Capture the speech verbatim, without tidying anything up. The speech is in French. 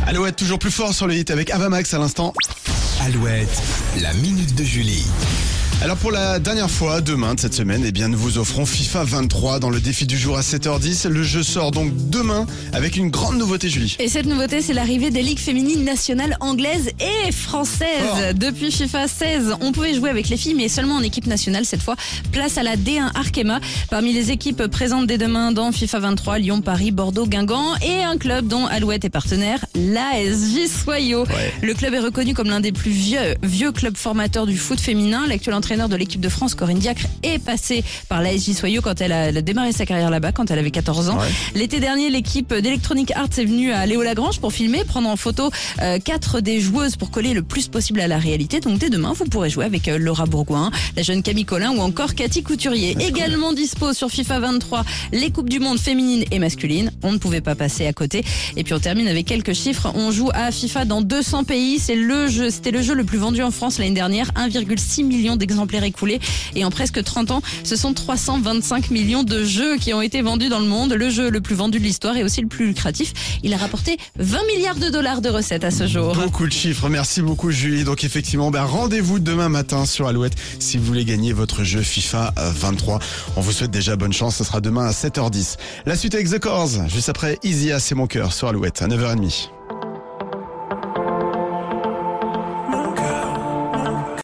Alouette toujours plus fort sur le hit avec Avamax à l'instant. Alouette, la minute de Julie. Alors pour la dernière fois, demain de cette semaine, eh bien nous vous offrons FIFA vingt-trois dans le défi du jour à sept heures dix. Le jeu sort donc demain avec une grande nouveauté, Julie. Et cette nouveauté, c'est l'arrivée des ligues féminines nationales anglaises et françaises. Oh. Depuis FIFA seize, on pouvait jouer avec les filles, mais seulement en équipe nationale cette fois. Place à la D un Arkema. Parmi les équipes présentes dès demain dans FIFA vingt-trois, Lyon, Paris, Bordeaux, Guingamp et un club dont Alouette est partenaire, l'A S J Soyaux. Ouais. Le club est reconnu comme l'un des plus vieux, vieux clubs formateurs du foot féminin. L'actuel entraîneur de l'équipe de France, Corinne Diacre, est passée par l'A S J Soyaux quand elle a, elle a démarré sa carrière là-bas, quand elle avait quatorze ans. Ouais. L'été dernier, l'équipe d'Electronic Arts est venue à Léo Lagrange pour filmer, prendre en photo euh, quatre des joueuses pour coller le plus possible à la réalité. Donc dès demain, vous pourrez jouer avec euh, Laura Bourgoin, la jeune Camille Collin ou encore Cathy Couturier. C'est Également cool. Dispo sur FIFA vingt-trois, les Coupes du Monde féminines et masculines. On ne pouvait pas passer à côté. Et puis on termine avec quelques chiffres. On joue à FIFA dans deux cents pays. C'est le jeu, c'était le jeu le plus vendu en France l'année dernière. un virgule six million d'exemplaires écoulés. Et en presque trente ans, ce sont trois cent vingt-cinq millions de jeux qui ont été vendus dans le monde. Le jeu le plus vendu de l'histoire et aussi le plus lucratif. Il a rapporté vingt milliards de dollars de recettes à ce jour. Beaucoup de chiffres, merci beaucoup Julie. Donc effectivement, ben, rendez-vous demain matin sur Alouette si vous voulez gagner votre jeu FIFA vingt-trois. On vous souhaite déjà bonne chance, ce sera demain à sept heures dix. La suite avec The Corrs, juste après Easy As, c'est mon cœur sur Alouette à neuf heures trente.